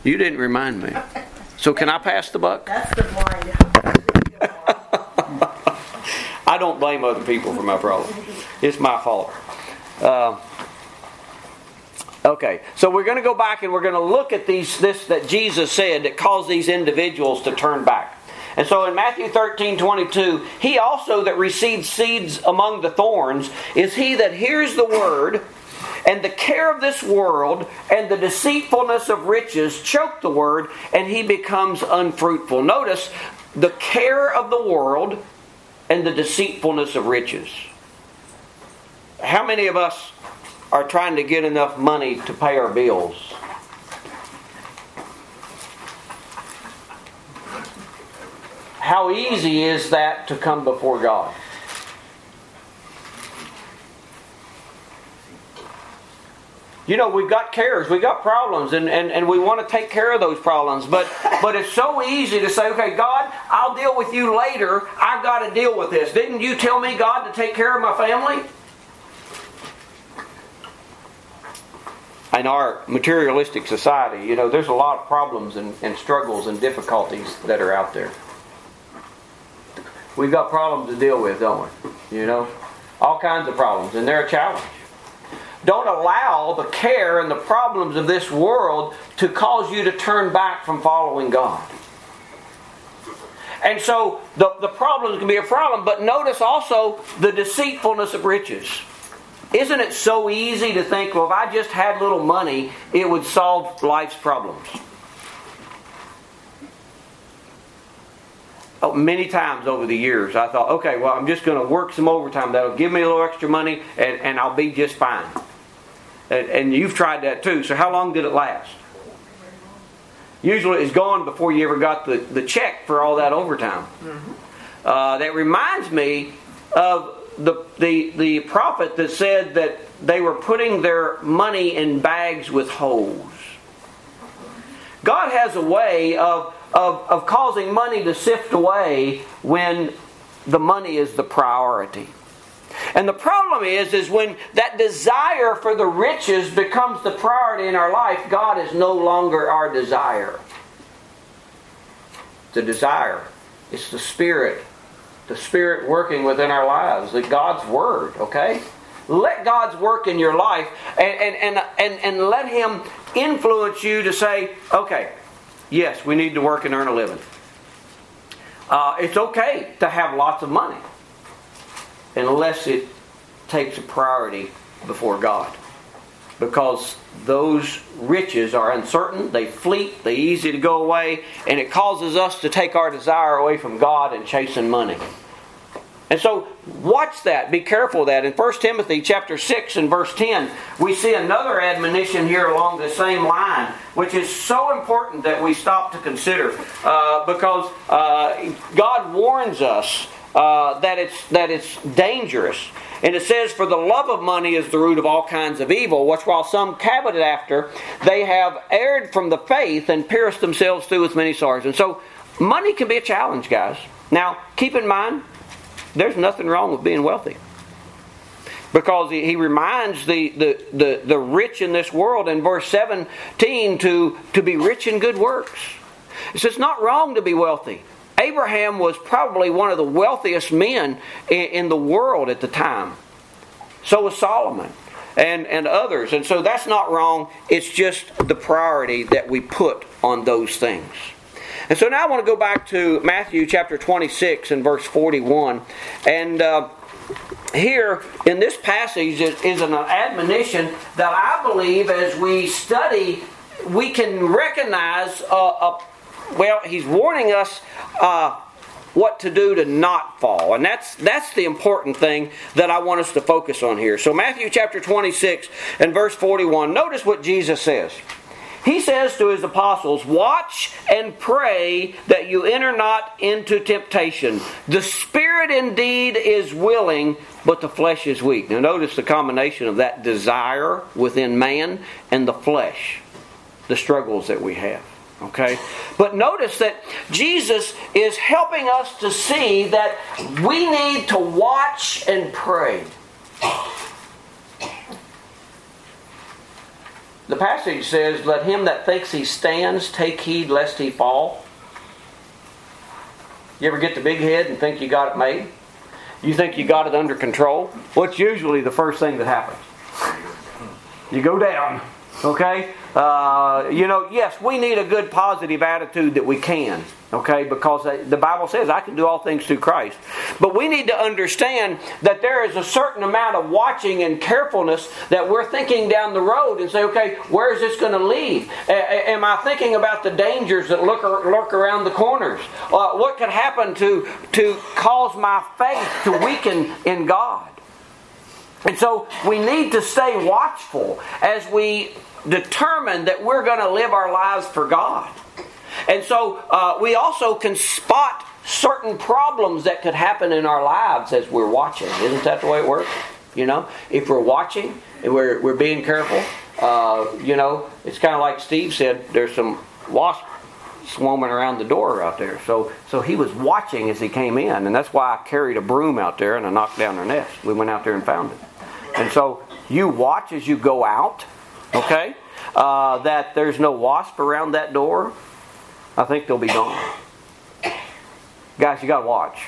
You didn't remind me. So can I pass the buck? That's the blind. I don't blame other people for my problem. It's my fault. Okay, so we're going to go back and we're going to look at this that Jesus said that caused these individuals to turn back. And so in Matthew 13:22, he also that received seeds among the thorns is he that hears the word, and the care of this world and the deceitfulness of riches choke the word, and he becomes unfruitful. Notice the care of the world and the deceitfulness of riches. How many of us are trying to get enough money to pay our bills? How easy is that to come before God? You know, we've got cares, we've got problems, and we want to take care of those problems. But it's so easy to say, okay, God, I'll deal with you later. I've got to deal with this. Didn't you tell me, God, to take care of my family? In our materialistic society, you know, there's a lot of problems and struggles and difficulties that are out there. We've got problems to deal with, don't we? You know, all kinds of problems, and they're a challenge. Don't allow the care and the problems of this world to cause you to turn back from following God. And so the problems can be a problem, but notice also the deceitfulness of riches. Isn't it so easy to think, well, if I just had little money, it would solve life's problems? Oh, many times over the years, I thought, okay, well, I'm just going to work some overtime. That'll give me a little extra money, and I'll be just fine. And you've tried that too. So how long did it last? Usually it's gone before you ever got the check for all that overtime. Mm-hmm. That reminds me of the prophet that said that they were putting their money in bags with holes. God has a way of causing money to sift away when the money is the priority. And the problem is when that desire for the riches becomes the priority in our life, God is no longer our desire. The desire, it's the Spirit working within our lives, God's Word, okay? Let God's work in your life and let Him influence you to say, okay, yes, we need to work and earn a living. It's okay to have lots of money, unless it takes a priority before God. Because those riches are uncertain, they fleet, they're easy to go away, and it causes us to take our desire away from God and chasing money. And so, watch that. Be careful of that. In 1 Timothy chapter 6 and verse 10, we see another admonition here along the same line, which is so important that we stop to consider. Because God warns us that it's dangerous. And it says, for the love of money is the root of all kinds of evil, which while some covet after, they have erred from the faith and pierced themselves through with many sorrows. And so, money can be a challenge, guys. Now, keep in mind, there's nothing wrong with being wealthy. Because he reminds the rich in this world in verse 17 to be rich in good works. He says it's not wrong to be wealthy. Abraham was probably one of the wealthiest men in the world at the time. So was Solomon and others. And so that's not wrong. It's just the priority that we put on those things. And so now I want to go back to Matthew chapter 26 and verse 41. And here in this passage is an admonition that I believe as we study, we can recognize, well, he's warning us what to do to not fall. And that's the important thing that I want us to focus on here. So Matthew chapter 26 and verse 41, notice what Jesus says. He says to his apostles, watch and pray that you enter not into temptation. The spirit indeed is willing, but the flesh is weak. Now notice the combination of that desire within man and the flesh. The struggles that we have. Okay? But notice that Jesus is helping us to see that we need to watch and pray. the passage says, let him that thinks he stands take heed lest he fall. You ever get the big head and think you got it made? You think you got it under control? What's usually the first thing that happens? You go down. Okay? Yes, we need a good positive attitude that we can. Okay? Because the Bible says, I can do all things through Christ. But we need to understand that there is a certain amount of watching and carefulness that we're thinking down the road and say, okay, where is this going to lead? Am I thinking about the dangers that lurk around the corners? What could happen to cause my faith to weaken in God? And so we need to stay watchful as we determine that we're going to live our lives for God. And so we also can spot certain problems that could happen in our lives as we're watching. Isn't that the way it works? If we're watching and we're being careful, it's kind of like Steve said, there's some wasps swarming around the door out there. So he was watching as he came in, and that's why I carried a broom out there and I knocked down their nest. We went out there and found it. And so you watch as you go out, okay, that there's no wasp around that door. I think they'll be gone. Guys, you got to watch.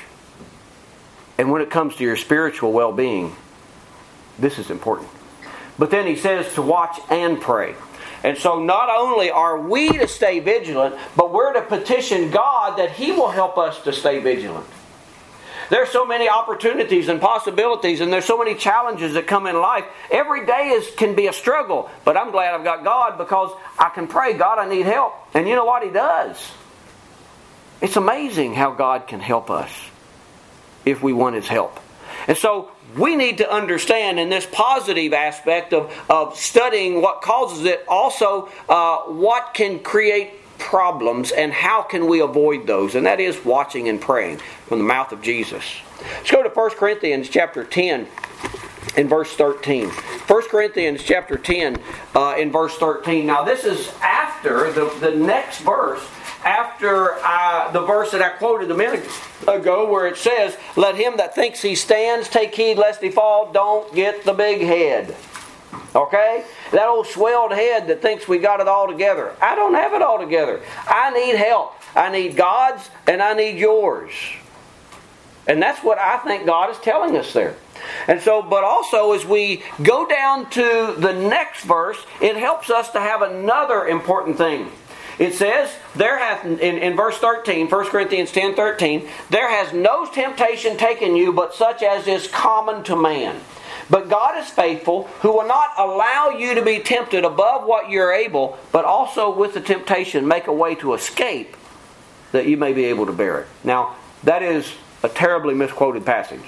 And when it comes to your spiritual well-being, this is important. But then he says to watch and pray. And so not only are we to stay vigilant, but we're to petition God that He will help us to stay vigilant. There's so many opportunities and possibilities, and there's so many challenges that come in life. Every day can be a struggle, but I'm glad I've got God because I can pray, God, I need help. And you know what He does? It's amazing how God can help us if we want His help. And so we need to understand in this positive aspect of studying what causes it, also what can create problems and how can we avoid those. And that is watching and praying from the mouth of Jesus. Let's go to 1 Corinthians chapter 10 in verse 13. 1 Corinthians chapter 10 in verse 13. Now this is after the next verse, after the verse that I quoted a minute ago where it says, let him that thinks he stands take heed lest he fall. Don't get the big head. Okay? That old swelled head that thinks we got it all together. I don't have it all together. I need help. I need God's and I need yours. And that's what I think God is telling us there. And so, but also as we go down to the next verse, it helps us to have another important thing. It says, there hath, in verse 13, 1 Corinthians 10:13, there has no temptation taken you but such as is common to man. But God is faithful, who will not allow you to be tempted above what you're able, but also with the temptation make a way to escape, that you may be able to bear it. Now, that is a terribly misquoted passage.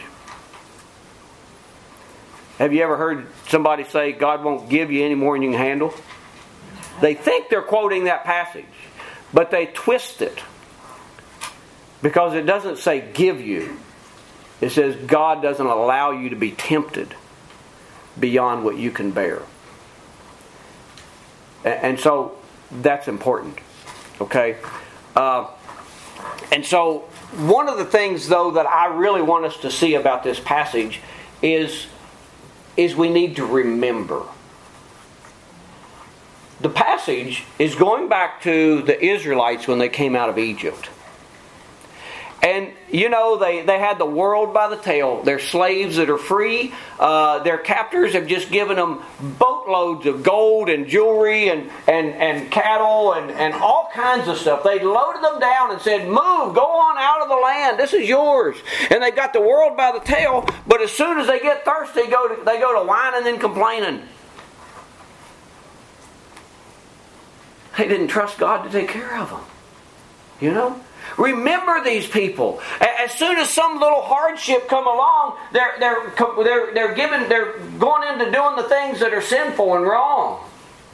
Have you ever heard somebody say, God won't give you any more than you can handle? They think they're quoting that passage, but they twist it. Because it doesn't say give you. It says God doesn't allow you to be tempted beyond what you can bear. And so that's important. Okay? And so one of the things, though, that I really want us to see about this passage is we need to remember. The passage is going back to the Israelites when they came out of Egypt. And, they had the world by the tail. They're slaves that are free. Their captors have just given them boatloads of gold and jewelry and cattle and all kinds of stuff. They loaded them down and said, move, go on out of the land. This is yours. And they've got the world by the tail. But as soon as they get thirsty, they go to whining and complaining. They didn't trust God to take care of them. Remember these people. As soon as some little hardship come along, they're going into doing the things that are sinful and wrong.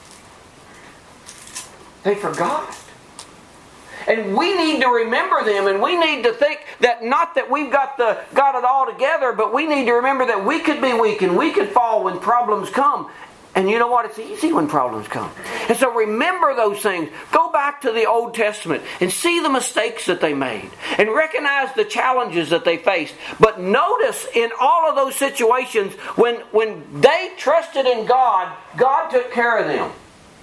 They forgot. And we need to remember them, and we need to think that not that we've got it all together, but we need to remember that we could be weak and we could fall when problems come. And you know what? It's easy when problems come. And so remember those things. Go back to the Old Testament and see the mistakes that they made. And recognize the challenges that they faced. But notice in all of those situations, when they trusted in God, God took care of them.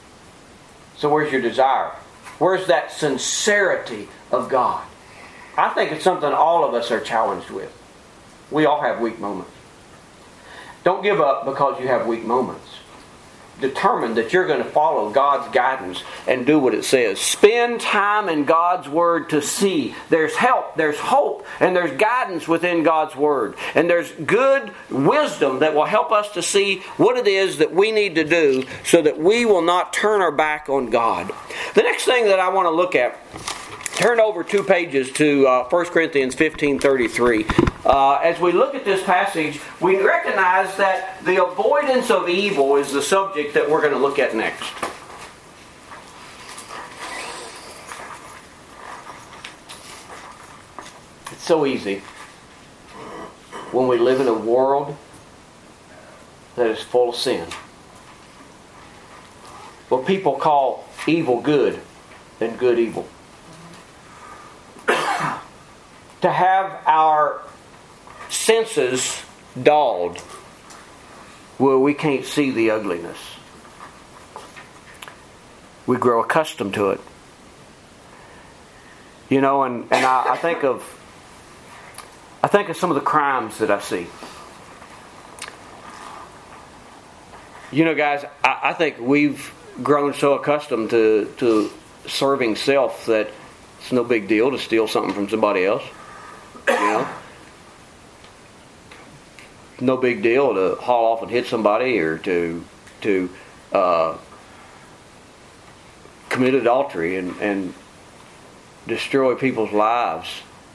So where's your desire? Where's that sincerity of God? I think it's something all of us are challenged with. We all have weak moments. Don't give up because you have weak moments. Determine that you're going to follow God's guidance and do what it says. Spend time in God's Word to see. There's help, there's hope, and there's guidance within God's Word. And there's good wisdom that will help us to see what it is that we need to do so that we will not turn our back on God. The next thing that I want to look at, turn over 2 pages to 1 Corinthians 15:33. As we look at this passage, we recognize that the avoidance of evil is the subject that we're going to look at next. It's so easy when we live in a world that is full of sin. Well, people call evil good and good evil. To have our senses dulled where we can't see the ugliness. We grow accustomed to it. You know, and I think of some of the crimes that I see. You know, guys, I think we've grown so accustomed to serving self that it's no big deal to steal something from somebody else. You know? No big deal to haul off and hit somebody or to commit adultery and destroy people's lives.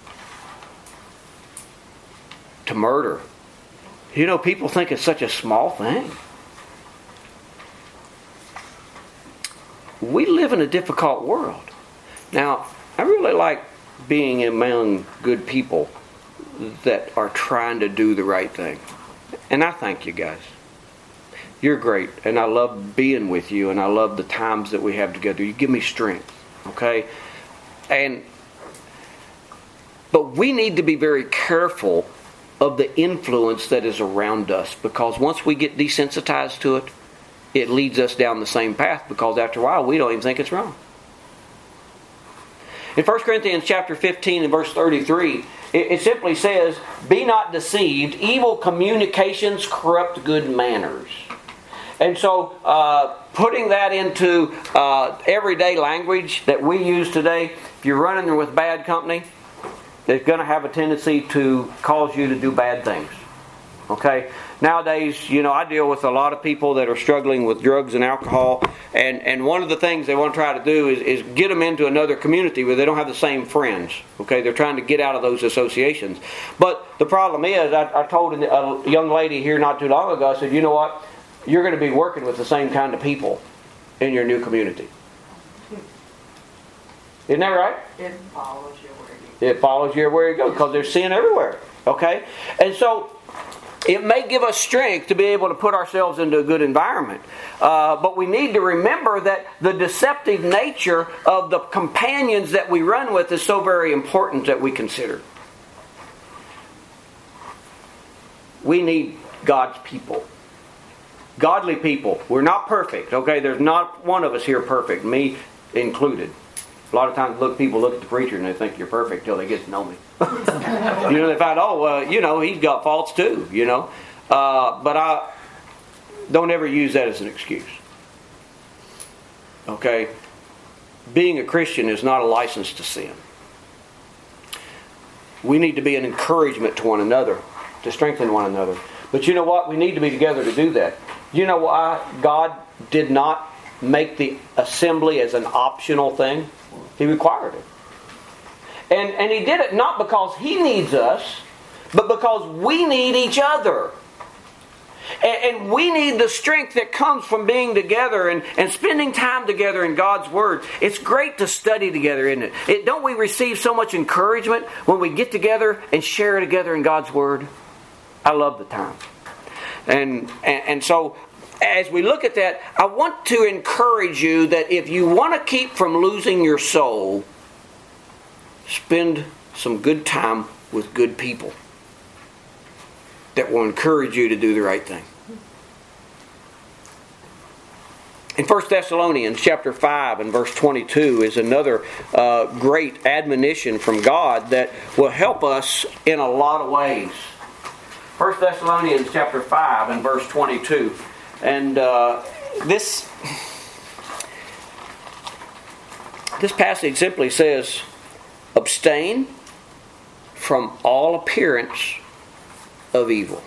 To murder. You know, people think it's such a small thing. We live in a difficult world. Now, I really like being among good people that are trying to do the right thing. And I thank you guys. You're great. And I love being with you. And I love the times that we have together. You give me strength. Okay? But we need to be very careful of the influence that is around us. Because once we get desensitized to it, it leads us down the same path. Because after a while, we don't even think it's wrong. In 1 Corinthians chapter 15 and verse 33, it simply says, "Be not deceived, evil communications corrupt good manners." And so, putting that into everyday language that we use today, if you're running with bad company, it's going to have a tendency to cause you to do bad things. Okay? Nowadays, you know, I deal with a lot of people that are struggling with drugs and alcohol, and one of the things they want to try to do is get them into another community where they don't have the same friends. Okay, they're trying to get out of those associations. But the problem is, I told a young lady here not too long ago, I said, you know what? You're going to be working with the same kind of people in your new community. Isn't that right? It follows you where you go. It follows you where you go, because there's sin everywhere. Okay? And so, it may give us strength to be able to put ourselves into a good environment. But we need to remember that the deceptive nature of the companions that we run with is so very important that we consider. We need God's people. Godly people. We're not perfect. Okay, there's not one of us here perfect, me included. A lot of times people look at the preacher and they think you're perfect till they get to know me. You know, they find, he's got faults too, you know. But I don't ever use that as an excuse. Okay? Being a Christian is not a license to sin. We need to be an encouragement to one another, to strengthen one another. But you know what? We need to be together to do that. You know why God did not make the assembly as an optional thing? He required it. And He did it not because He needs us, but because we need each other. And we need the strength that comes from being together and spending time together in God's Word. It's great to study together, isn't it? Don't we receive so much encouragement when we get together and share together in God's Word? I love the time. And so, as we look at that, I want to encourage you that if you want to keep from losing your soul, spend some good time with good people that will encourage you to do the right thing. In 1 Thessalonians chapter 5 and verse 22 is another great admonition from God that will help us in a lot of ways. 1 Thessalonians chapter 5 and verse 22. And this passage simply says, abstain from all appearance of evil.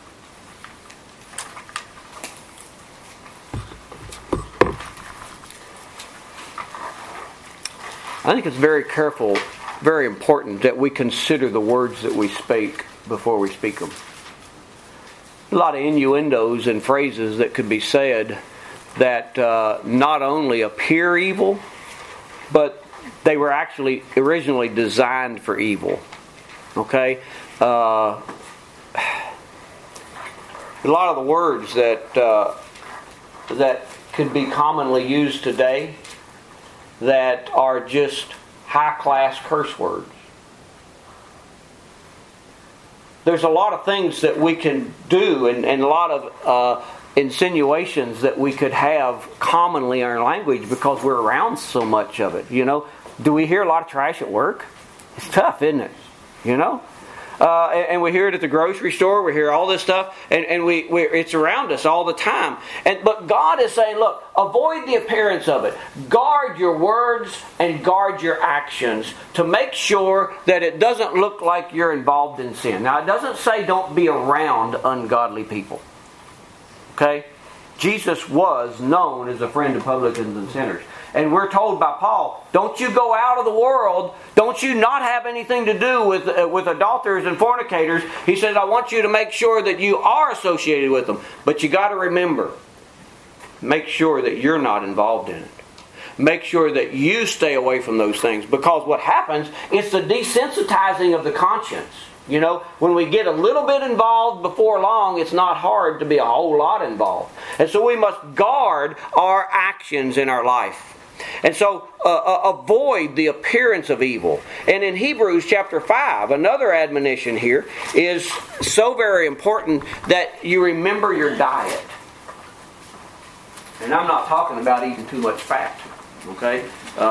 I think it's very careful, very important that we consider the words that we speak before we speak them. A lot of innuendos and phrases that could be said that not only appear evil, but they were actually originally designed for evil. Okay? A lot of the words that could be commonly used today that are just high-class curse words. There's a lot of things that we can do and a lot of insinuations that we could have commonly in our language because we're around so much of it. You know, do we hear a lot of trash at work? It's tough, isn't it? You know? And we hear it at the grocery store. We hear all this stuff, and it's around us all the time. But God is saying, look, avoid the appearance of it. Guard your words and guard your actions to make sure that it doesn't look like you're involved in sin. Now, it doesn't say don't be around ungodly people. Okay? Jesus was known as a friend of publicans and sinners. And we're told by Paul, don't you go out of the world, don't you not have anything to do with adulterers and fornicators. He says, I want you to make sure that you are associated with them. But you got to remember, make sure that you're not involved in it. Make sure that you stay away from those things. Because what happens is the desensitizing of the conscience. You know, when we get a little bit involved before long, it's not hard to be a whole lot involved. And so we must guard our actions in our life. And so avoid the appearance of evil. And in Hebrews chapter 5, another admonition here is so very important that you remember your diet. And I'm not talking about eating too much fat. Okay?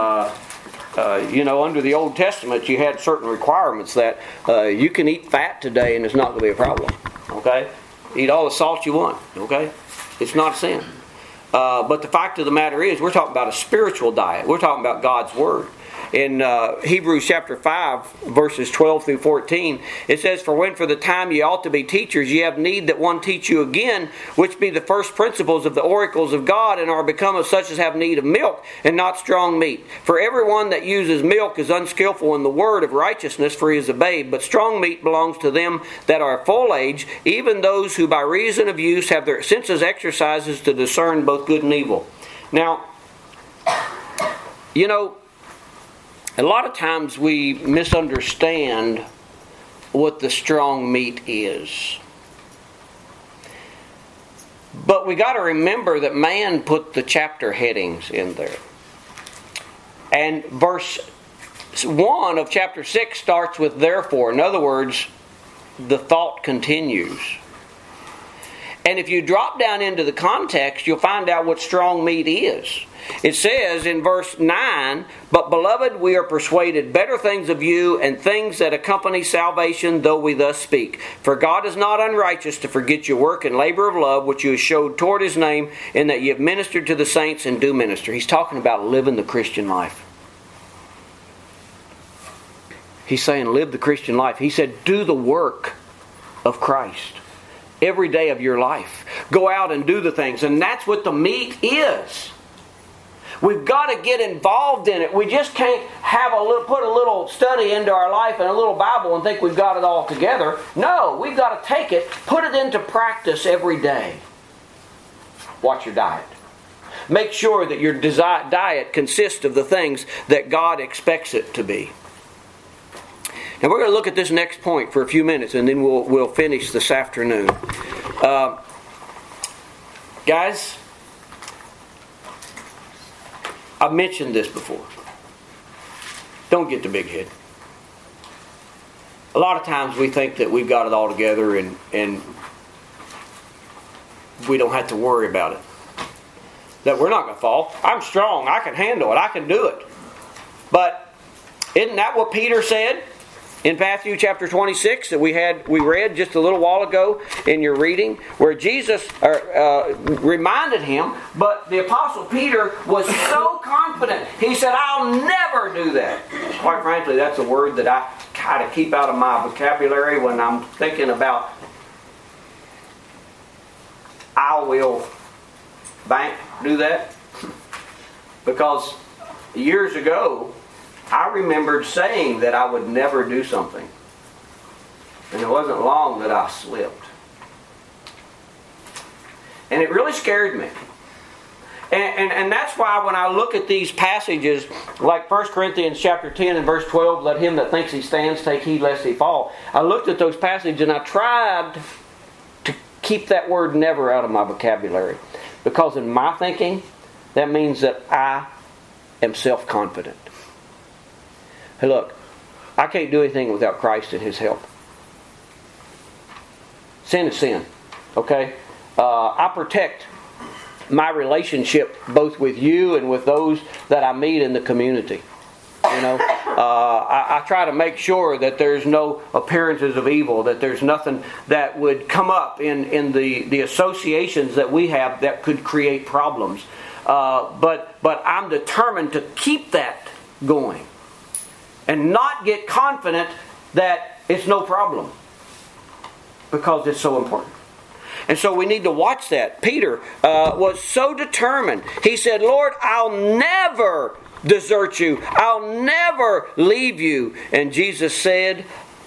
Under the Old Testament, you had certain requirements that you can eat fat today and it's not going to be a problem. Okay? Eat all the salt you want. Okay? It's not a sin. But the fact of the matter is, we're talking about a spiritual diet. We're talking about God's Word. In Hebrews chapter 5, verses 12 through 14, it says, For when for the time ye ought to be teachers, ye have need that one teach you again, which be the first principles of the oracles of God, and are become of such as have need of milk, and not strong meat. For everyone that uses milk is unskillful in the word of righteousness, for he is a babe. But strong meat belongs to them that are full age, even those who by reason of use have their senses exercises to discern both good and evil. Now, a lot of times we misunderstand what the strong meat is. But we got to remember that man put the chapter headings in there. And verse 1 of chapter 6 starts with therefore. In other words, the thought continues. And if you drop down into the context, you'll find out what strong meat is. It says in verse 9, But beloved, we are persuaded better things of you, and things that accompany salvation, though we thus speak. For God is not unrighteous to forget your work and labor of love, which you have showed toward His name, in that ye have ministered to the saints and do minister. He's talking about living the Christian life. He's saying live the Christian life. He said do the work of Christ every day of your life. Go out and do the things. And that's what the meat is. We've got to get involved in it. We just can't put a little study into our life and a little Bible and think we've got it all together. No, we've got to take it, put it into practice every day. Watch your diet. Make sure that your diet consists of the things that God expects it to be. Now we're going to look at this next point for a few minutes, and then we'll finish this afternoon. Guys, I've mentioned this before. Don't get the big head. A lot of times we think that we've got it all together and we don't have to worry about it. that we're not going to fall. I'm strong. I can handle it. I can do it. But isn't that what Peter said in Matthew chapter 26 that we read just a little while ago in your reading, where Jesus reminded him, but the Apostle Peter was so confident. He said, I'll never do that. Quite frankly, that's a word that I kind of keep out of my vocabulary when I'm thinking about I will do that. Because years ago, I remembered saying that I would never do something. And it wasn't long that I slipped. And it really scared me. And that's why when I look at these passages, like 1 Corinthians chapter 10 and verse 12, let him that thinks he stands take heed lest he fall. I looked at those passages and I tried to keep that word never out of my vocabulary. Because in my thinking, that means that I am self-confident. Hey, look, I can't do anything without Christ and His help. Sin is sin, okay? I protect my relationship both with you and with those that I meet in the community. You know, I try to make sure that there's no appearances of evil, that there's nothing that would come up in the associations that we have that could create problems. But I'm determined to keep that going and not get confident that it's no problem, because it's so important. And so we need to watch that. Peter was so determined. He said, Lord, I'll never desert you. I'll never leave you. And Jesus said,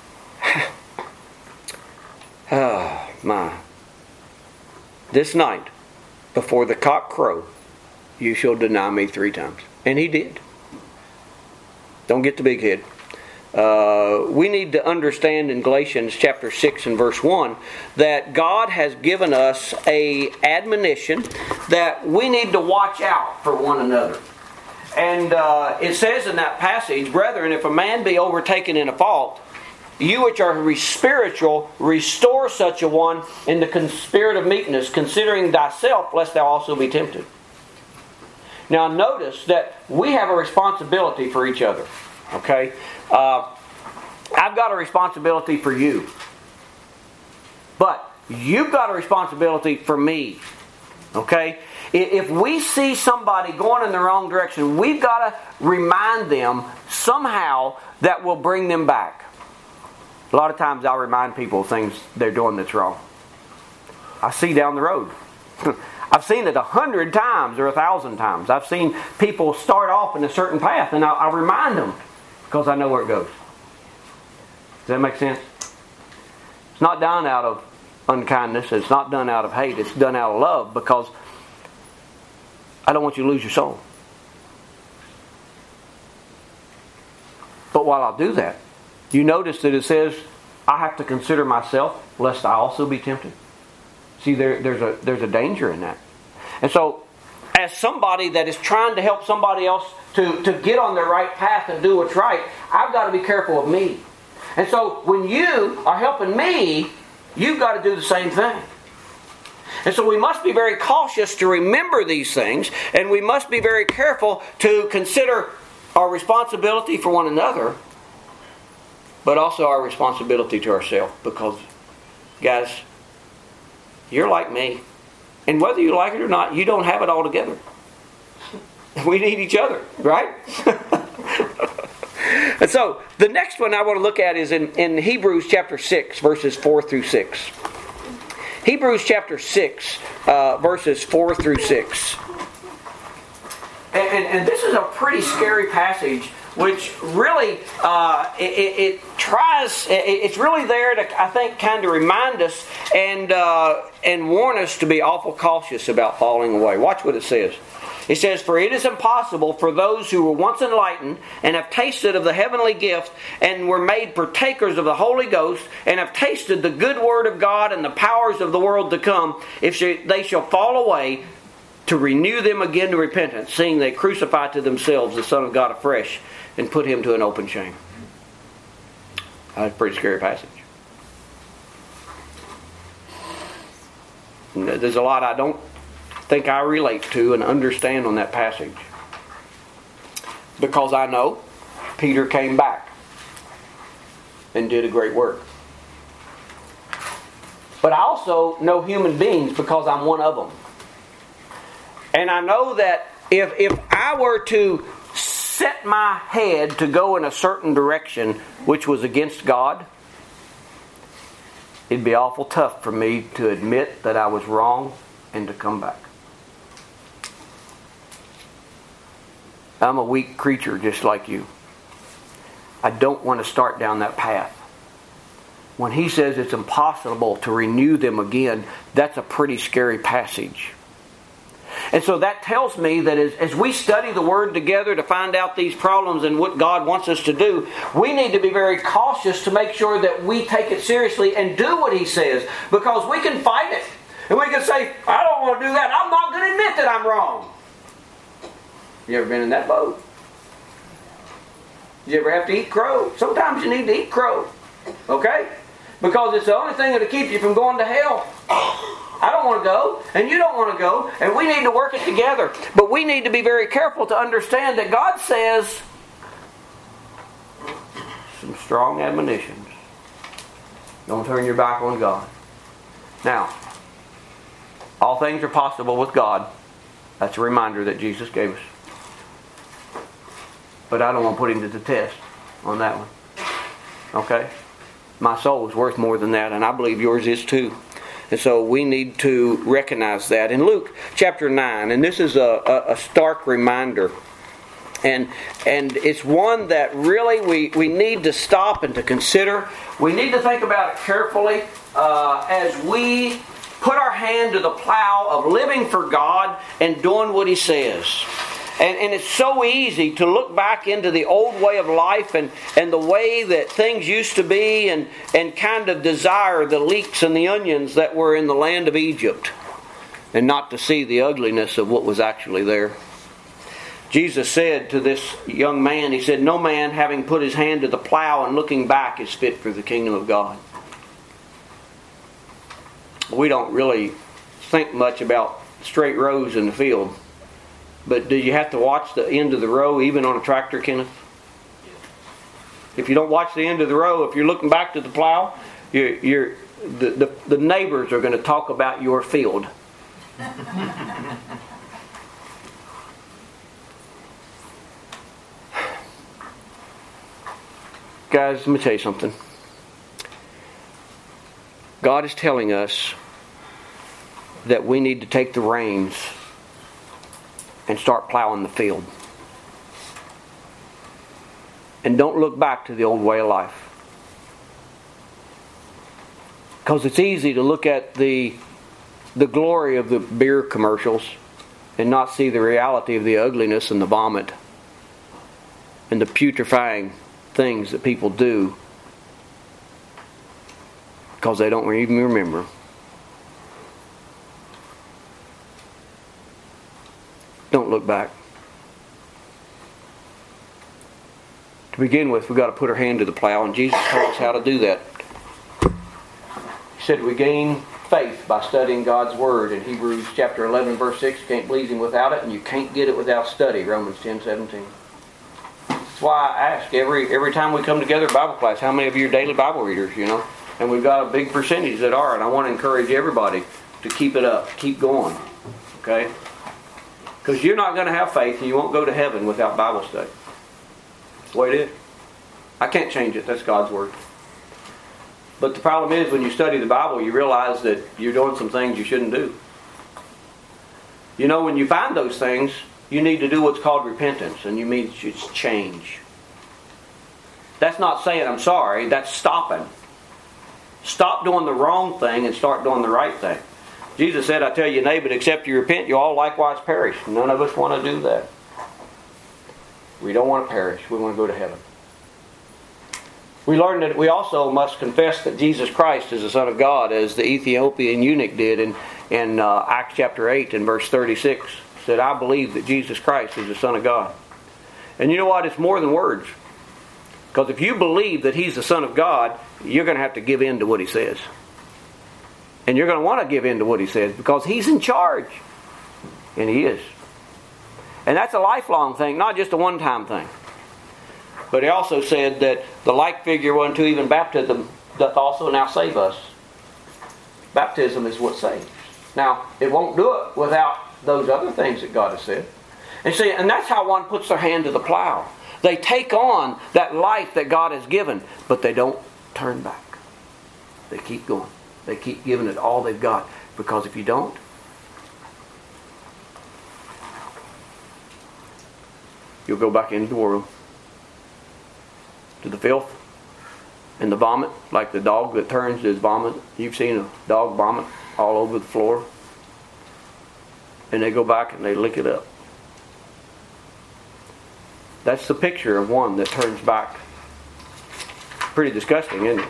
oh my, this night before the cock crow, you shall deny me 3 times. And He did. Don't get the big head. We need to understand in Galatians chapter 6 and verse 1 that God has given us a admonition that we need to watch out for one another. And it says in that passage, brethren, if a man be overtaken in a fault, you which are spiritual, restore such a one in the spirit of meekness, considering thyself, lest thou also be tempted. Now notice that we have a responsibility for each other. Okay? I've got a responsibility for you. But you've got a responsibility for me. Okay? If we see somebody going in the wrong direction, we've got to remind them somehow that will bring them back. A lot of times I'll remind people of things they're doing that's wrong. I see down the road. I've seen it 100 times or 1,000 times. I've seen people start off in a certain path, and I'll remind them because I know where it goes. Does that make sense? It's not done out of unkindness. It's not done out of hate. It's done out of love, because I don't want you to lose your soul. But while I'll do that, you notice that it says, I have to consider myself, lest I also be tempted. See, there's a danger in that. And so, as somebody that is trying to help somebody else to get on the right path and do what's right, I've got to be careful of me. And so, when you are helping me, you've got to do the same thing. And so we must be very cautious to remember these things, and we must be very careful to consider our responsibility for one another, but also our responsibility to ourselves. Because, guys, you're like me. And whether you like it or not, you don't have it all together. We need each other, right? And so, the next one I want to look at is in Hebrews chapter 6, verses 4 through 6. Hebrews chapter 6, verses 4 through 6. And this is a pretty scary passage, which really, it's really there to, I think, kind of remind us and warn us to be awful cautious about falling away. Watch what it says. It says, for it is impossible for those who were once enlightened and have tasted of the heavenly gift and were made partakers of the Holy Ghost and have tasted the good word of God and the powers of the world to come, if they shall fall away, to renew them again to repentance, seeing they crucify to themselves the Son of God afresh and put Him to an open shame. That's a pretty scary passage. There's a lot I don't think I relate to and understand on that passage. Because I know Peter came back and did a great work. But I also know human beings because I'm one of them. And I know that if I were to set my head to go in a certain direction which was against God, it'd be awful tough for me to admit that I was wrong and to come back. I'm a weak creature just like you. I don't want to start down that path. When he says it's impossible to renew them again, that's a pretty scary passage. And so that tells me that as we study the Word together to find out these problems and what God wants us to do, we need to be very cautious to make sure that we take it seriously and do what He says. Because we can fight it. And we can say, I don't want to do that. I'm not going to admit that I'm wrong. You ever been in that boat? You ever have to eat crow? Sometimes you need to eat crow. Okay? Because it's the only thing that'll keep you from going to hell. I don't want to go, and you don't want to go, and we need to work it together. But we need to be very careful to understand that God says some strong admonitions. Don't turn your back on God. Now, all things are possible with God. That's a reminder that Jesus gave us. But I don't want to put Him to the test on that one. Okay? My soul is worth more than that, and I believe yours is too. And so we need to recognize that. In Luke chapter 9, and this is a stark reminder, and it's one that really we need to stop and to consider. We need to think about it carefully as we put our hand to the plow of living for God and doing what He says. And it's so easy to look back into the old way of life and the way that things used to be and kind of desire the leeks and the onions that were in the land of Egypt and not to see the ugliness of what was actually there. Jesus said to this young man, He said, no man having put his hand to the plow and looking back is fit for the kingdom of God. We don't really think much about straight rows in the field. But do you have to watch the end of the row even on a tractor, Kenneth? If you don't watch the end of the row, if you're looking back to the plow, the neighbors are going to talk about your field. Guys, let me tell you something. God is telling us that we need to take the reins and start plowing the field. And don't look back to the old way of life. Because it's easy to look at the glory of the beer commercials and not see the reality of the ugliness and the vomit and the putrefying things that people do because they don't even remember. Don't look back. To begin with, we've got to put our hand to the plow, and Jesus told us how to do that. He said we gain faith by studying God's Word in Hebrews chapter 11, verse 6. You can't please Him without it, and you can't get it without study, Romans 10:17. That's why I ask every time we come together Bible class, how many of you are daily Bible readers, you know? And we've got a big percentage that are, and I want to encourage everybody to keep it up, keep going, okay? Because you're not going to have faith and you won't go to heaven without Bible study. That's the way it is. I can't change it. That's God's Word. But the problem is when you study the Bible, you realize that you're doing some things you shouldn't do. You know, when you find those things, you need to do what's called repentance, and you mean it's change. That's not saying I'm sorry. That's stopping. Stop doing the wrong thing and start doing the right thing. Jesus said, I tell you, nay, but except you repent, you all likewise perish. None of us want to do that. We don't want to perish. We want to go to heaven. We learned that we also must confess that Jesus Christ is the Son of God, as the Ethiopian eunuch did in Acts chapter 8 and verse 36. Said, I believe that Jesus Christ is the Son of God. And you know what? It's more than words. Because if you believe that He's the Son of God, you're going to have to give in to what He says. And you're going to want to give in to what He says because He's in charge. And He is. And that's a lifelong thing, not just a one-time thing. But He also said that the like figure unto even baptism doth also now save us. Baptism is what saves. Now, it won't do it without those other things that God has said. And see, and that's how one puts their hand to the plow. They take on that life that God has given, but they don't turn back. They keep going. They keep giving it all they've got. Because if you don't, you'll go back into the world, to the filth and the vomit, like the dog that turns to his vomit. You've seen a dog vomit all over the floor. And they go back and they lick it up. That's the picture of one that turns back. Pretty disgusting, isn't it?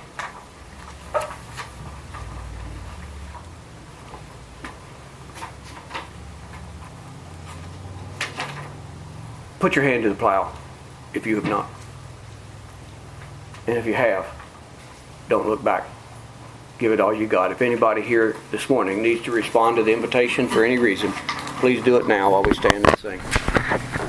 Put your hand to the plow if you have not. And if you have, don't look back. Give it all you got. If anybody here this morning needs to respond to the invitation for any reason, please do it now while we stand and sing.